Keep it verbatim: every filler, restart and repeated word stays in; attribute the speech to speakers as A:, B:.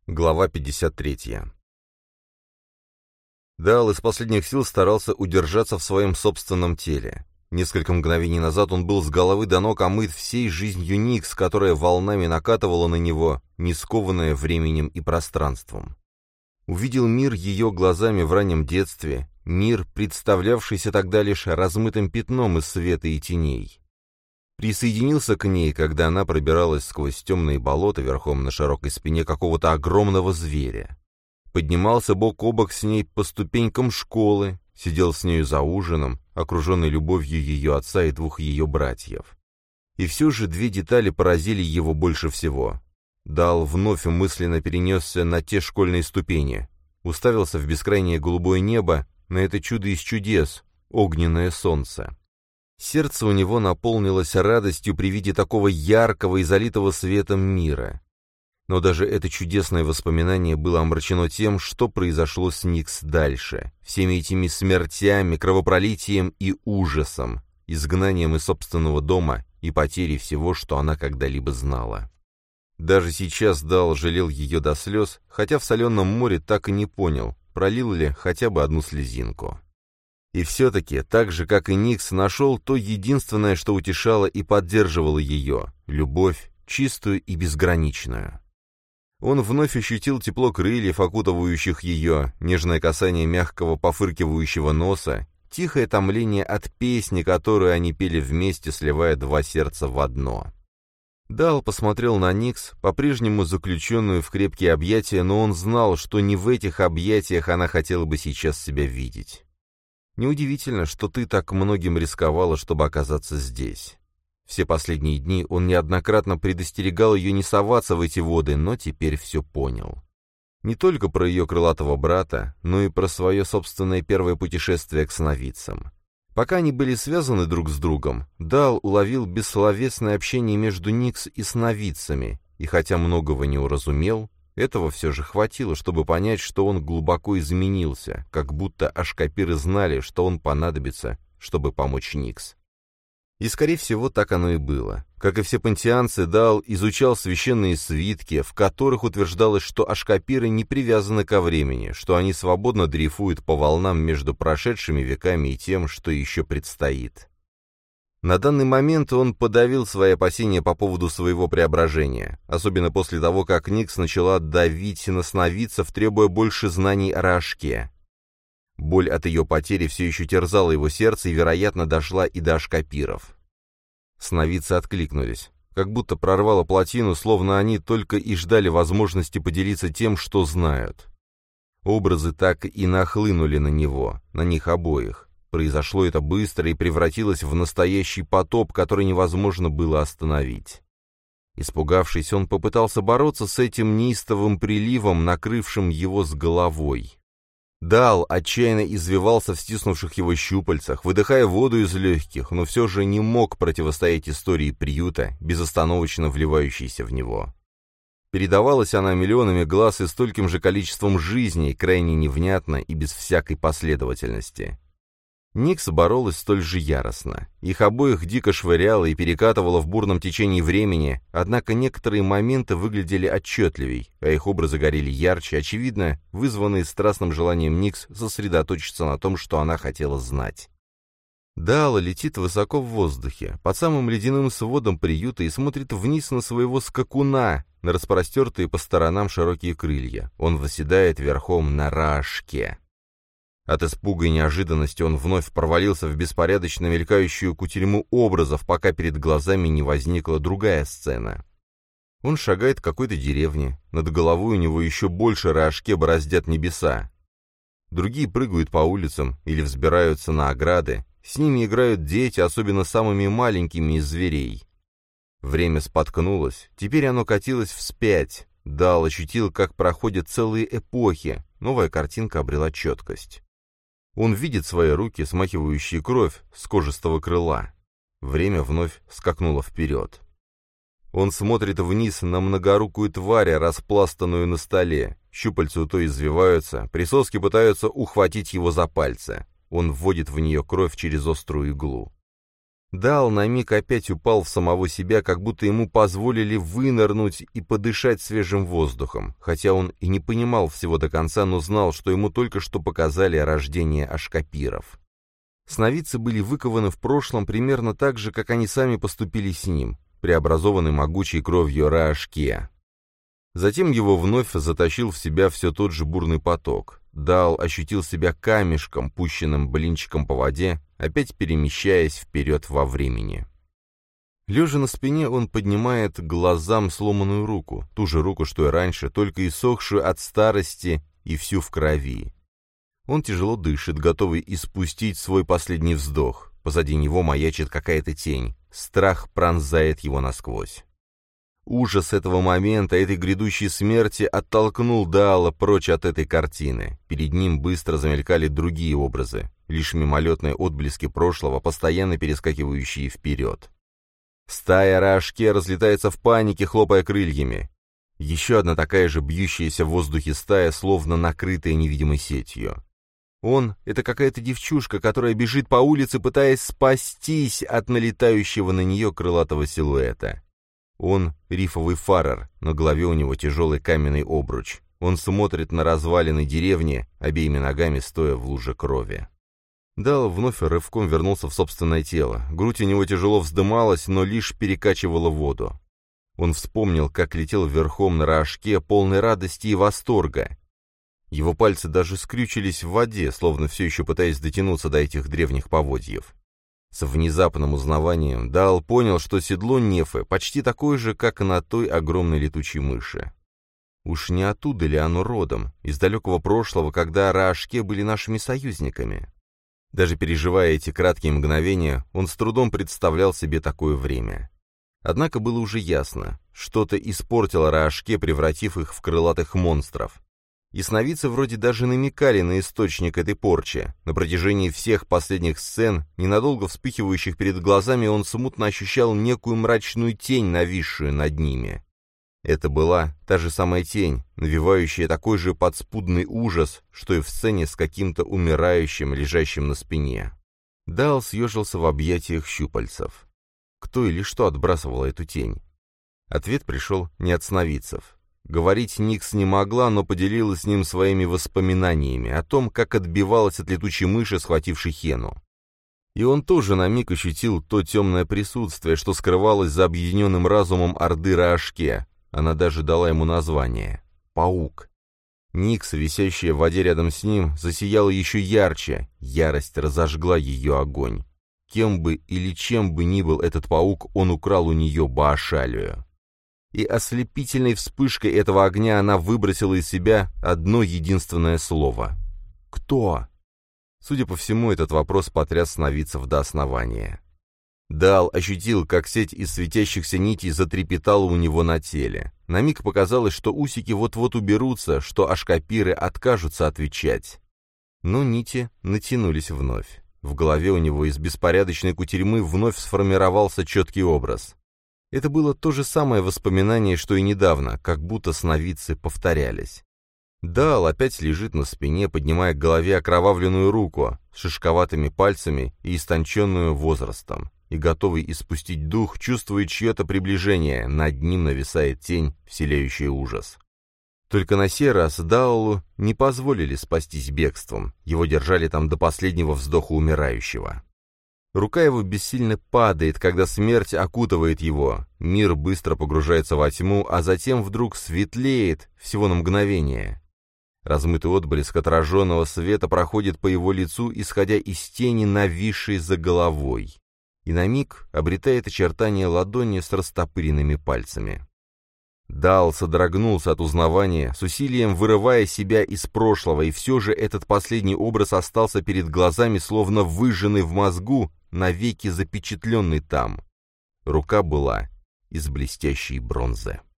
A: Глава пятьдесят третья. Дал из последних сил старался удержаться в своем собственном теле. Несколько мгновений назад он был с головы до ног омыт всей жизнью Никс, которая волнами накатывала на него, не скованная временем и пространством. Увидел мир ее глазами в раннем детстве, мир, представлявшийся тогда лишь размытым пятном из света и теней. Присоединился к ней, когда она пробиралась сквозь темные болота верхом на широкой спине какого-то огромного зверя. Поднимался бок о бок с ней по ступенькам школы, сидел с нею за ужином, окруженный любовью ее отца и двух ее братьев. И все же две детали поразили его больше всего. Дал вновь мысленно перенесся на те школьные ступени, уставился в бескрайнее голубое небо, на это чудо из чудес, огненное солнце. Сердце у него наполнилось радостью при виде такого яркого и залитого светом мира. Но даже это чудесное воспоминание было омрачено тем, что произошло с Никс дальше, всеми этими смертями, кровопролитием и ужасом, изгнанием из собственного дома и потерей всего, что она когда-либо знала. Даже сейчас Дал жалел ее до слез, хотя в соленом море так и не понял, пролил ли хотя бы одну слезинку. И все-таки, так же, как и Никс, нашел то единственное, что утешало и поддерживало ее — любовь, чистую и безграничную. Он вновь ощутил тепло крыльев, окутывающих ее, нежное касание мягкого пофыркивающего носа, тихое томление от песни, которую они пели вместе, сливая два сердца в одно. Дал посмотрел на Никс, по-прежнему заключенную в крепкие объятия, но он знал, что не в этих объятиях она хотела бы сейчас себя видеть. Неудивительно, что ты так многим рисковала, чтобы оказаться здесь. Все последние дни он неоднократно предостерегал ее не соваться в эти воды, но теперь все понял. Не только про ее крылатого брата, но и про свое собственное первое путешествие к сновидцам. Пока они были связаны друг с другом, Дал уловил бессловесное общение между Никс и сновидцами, и хотя многого не уразумел, этого все же хватило, чтобы понять, что он глубоко изменился, как будто ашкапиры знали, что он понадобится, чтобы помочь Никс. И, скорее всего, так оно и было. Как и все пантеанцы, Дал изучал священные свитки, в которых утверждалось, что ашкапиры не привязаны ко времени, что они свободно дрейфуют по волнам между прошедшими веками и тем, что еще предстоит. На данный момент он подавил свои опасения по поводу своего преображения, особенно после того, как Никс начала давить на сновидцев, требуя больше знаний о Рашке. Боль от ее потери все еще терзала его сердце и, вероятно, дошла и до ашкапиров. Сновидцы откликнулись, как будто прорвало плотину, словно они только и ждали возможности поделиться тем, что знают. Образы так и нахлынули на него, на них обоих. Произошло это быстро и превратилось в настоящий потоп, который невозможно было остановить. Испугавшись, он попытался бороться с этим неистовым приливом, накрывшим его с головой. Дал отчаянно извивался в стиснувших его щупальцах, выдыхая воду из легких, но все же не мог противостоять истории приюта, безостановочно вливающейся в него. Передавалась она миллионами глаз и стольким же количеством жизней, крайне невнятно и без всякой последовательности. Никс боролась столь же яростно. Их обоих дико швыряло и перекатывало в бурном течении времени, однако некоторые моменты выглядели отчетливей, а их образы горели ярче, очевидно, вызванные страстным желанием Никс сосредоточиться на том, что она хотела знать. Дала летит высоко в воздухе, под самым ледяным сводом приюта и смотрит вниз на своего скакуна, на распростертые по сторонам широкие крылья. Он восседает верхом на Рашке. От испуга и неожиданности он вновь провалился в беспорядочно мелькающую кутерьму образов, пока перед глазами не возникла другая сцена. Он шагает к какой-то деревне, над головой у него еще больше Рашке бороздят небеса. Другие прыгают по улицам или взбираются на ограды, с ними играют дети, особенно самыми маленькими из зверей. Время споткнулось, теперь оно катилось вспять. Дал ощутил, как проходят целые эпохи, новая картинка обрела четкость. Он видит свои руки, смахивающие кровь с кожистого крыла. Время вновь скакнуло вперед. Он смотрит вниз на многорукую тварь, распластанную на столе. Щупальца то извиваются, присоски пытаются ухватить его за пальцы. Он вводит в нее кровь через острую иглу. Дал на миг опять упал в самого себя, как будто ему позволили вынырнуть и подышать свежим воздухом, хотя он и не понимал всего до конца, но знал, что ему только что показали рождение ашкапиров. Сновидцы были выкованы в прошлом примерно так же, как они сами поступили с ним, преобразованы могучей кровью Раашке. Затем его вновь затащил в себя все тот же бурный поток. Дал ощутил себя камешком, пущенным блинчиком по воде, опять перемещаясь вперед во времени. Лежа на спине, он поднимает к глазам сломанную руку, ту же руку, что и раньше, только иссохшую от старости и всю в крови. Он тяжело дышит, готовый испустить свой последний вздох. Позади него маячит какая-то тень. Страх пронзает его насквозь. Ужас этого момента, этой грядущей смерти оттолкнул Даала прочь от этой картины. Перед ним быстро замелькали другие образы, лишь мимолетные отблески прошлого, постоянно перескакивающие вперед. Стая Раашке разлетается в панике, хлопая крыльями. Еще одна такая же бьющаяся в воздухе стая, словно накрытая невидимой сетью. Он — это какая-то девчушка, которая бежит по улице, пытаясь спастись от налетающего на нее крылатого силуэта. Он — рифовый фарер, на голове у него тяжелый каменный обруч. Он смотрит на развалины деревни, обеими ногами стоя в луже крови. Дал вновь рывком вернулся в собственное тело. Грудь у него тяжело вздымалась, но лишь перекачивала воду. Он вспомнил, как летел верхом на Раашке, полной радости и восторга. Его пальцы даже скрючились в воде, словно все еще пытаясь дотянуться до этих древних поводьев. С внезапным узнаванием Дал понял, что седло Нефы почти такое же, как и на той огромной летучей мыши. Уж не оттуда ли оно родом, из далекого прошлого, когда Раашке были нашими союзниками? Даже переживая эти краткие мгновения, он с трудом представлял себе такое время. Однако было уже ясно, что-то испортило Раашке, превратив их в крылатых монстров. И сновидцы вроде даже намекали на источник этой порчи. На протяжении всех последних сцен, ненадолго вспыхивающих перед глазами, он смутно ощущал некую мрачную тень, нависшую над ними. Это была та же самая тень, навевающая такой же подспудный ужас, что и в сцене с каким-то умирающим, лежащим на спине. Дал съежился в объятиях щупальцев. Кто или что отбрасывало эту тень? Ответ пришел не от сновидцев. Говорить Никс не могла, но поделилась с ним своими воспоминаниями о том, как отбивалась от летучей мыши, схватившей Хену. И он тоже на миг ощутил то темное присутствие, что скрывалось за объединенным разумом Орды Раашке. Она даже дала ему название — Паук. Никс, висящая в воде рядом с ним, засияла еще ярче, ярость разожгла ее огонь. Кем бы или чем бы ни был этот паук, он украл у нее Баашалию. И ослепительной вспышкой этого огня она выбросила из себя одно единственное слово. «Кто?». Судя по всему, этот вопрос потряс сновидцев до основания. Дал ощутил, как сеть из светящихся нитей затрепетала у него на теле. На миг показалось, что усики вот-вот уберутся, что ашкапиры откажутся отвечать. Но нити натянулись вновь. В голове у него из беспорядочной кутерьмы вновь сформировался четкий образ. Это было то же самое воспоминание, что и недавно, как будто сновидцы повторялись. Дал опять лежит на спине, поднимая к голове окровавленную руку, с шишковатыми пальцами и истонченную возрастом, и готовый испустить дух, чувствует чье-то приближение, над ним нависает тень, вселяющая ужас. Только на сей раз Даалу не позволили спастись бегством, его держали там до последнего вздоха умирающего. Рука его бессильно падает, когда смерть окутывает его. Мир быстро погружается во тьму, а затем вдруг светлеет, всего на мгновение. Размытый отблеск отраженного света проходит по его лицу, исходя из тени, нависшей за головой, и на миг обретает очертания ладони с растопыренными пальцами. Дал содрогнулся от узнавания, с усилием вырывая себя из прошлого, и все же этот последний образ остался перед глазами, словно выжженный в мозгу, навеки запечатленный там. Рука была из блестящей бронзы.